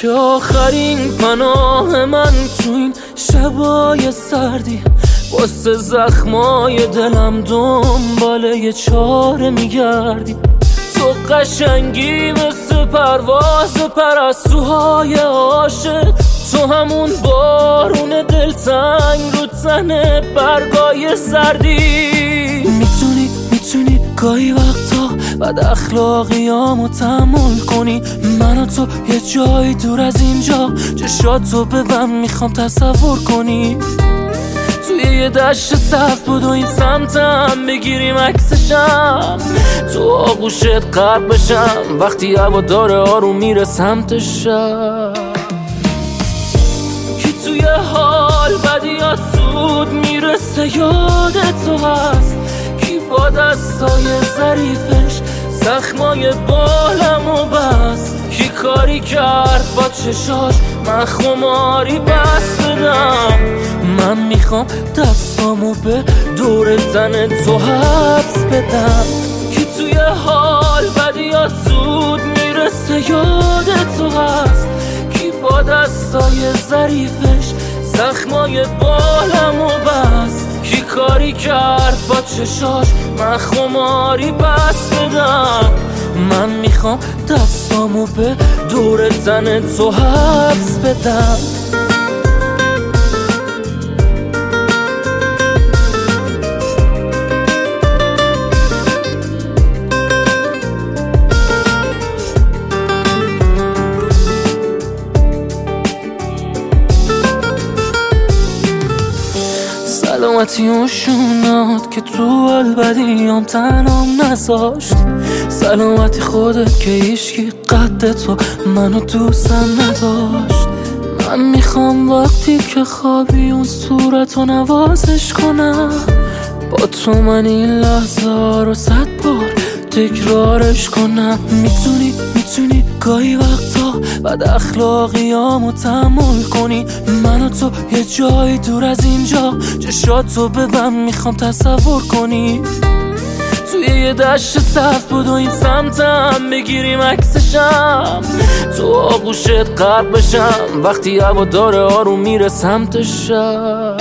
که آخرین پناه من تو این شبای سردی، واسه زخمای دلم دنبال یه چاره میگردی. تو قشنگی مثل پرواز پرستوهای عاشق، تو همون بارون دلتنگ رو تن برگای سردی. میتونی گاهی وقتا بد اخلاقیامو تحمل کنی، من و تو یه جایی دور از اینجا چشاتو ببند میخوام تصور کنی. توی یه دشت سبز بود و این سمتم بگیریم عکسشم، تو آغوشت غرق بشم وقتی هوا داره آروم میره سمت شب. کی توی حال بدیات زود میرسه یادت تو هست، کی با دستای ظریفش زخمای بالمو بست، کی کاری کرد با چشاش من خماری بس بدم. من میخوام دستامو به دور تن تو حبس بدم. کی توی حال بدیات زود میرسه یادت تو هست، کی با دستای ظریفش زخمای بالمو بست، کی کاری کرد با چشاش من خماری بس بدم. من میخوام دستامو به دور تن تو حبس بدم. سلامتی اون شونات که تو البدیام تنام نذاشت، سلامتی خودت که ایشکی قد تو منو دوستم نداشت. من میخوام وقتی که خوابی اون صورتو نوازش کنم، با تو من این لحظه رو 100 بار تکرارش کنم. میتونی گاهی وقتا بد اخلاقیامو تحمل کنی، من و تو یه جایی دور از اینجا چشاتو ببند میخوام تصور کنی. توی یه دشت سبز بود و این سمتم بگیریم عکسشم، تو آغوشت غرق بشم وقتی هوا داره آروم میره سمت شب.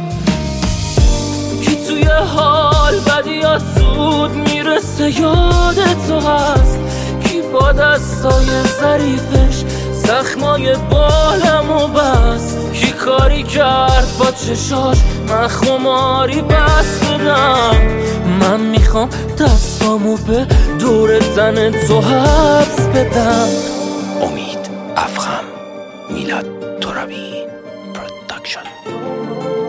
کی توی حال بدیات زود میرسه یادت تو هست، کی با دستای ظریفش زخمای بالمو بست، کی کاری کرد با چشاش من خماری بس بدم. من میخوام دستامو به دور تن تو حبس بدم. امید افخم، میلاد ترابی پروداکشن.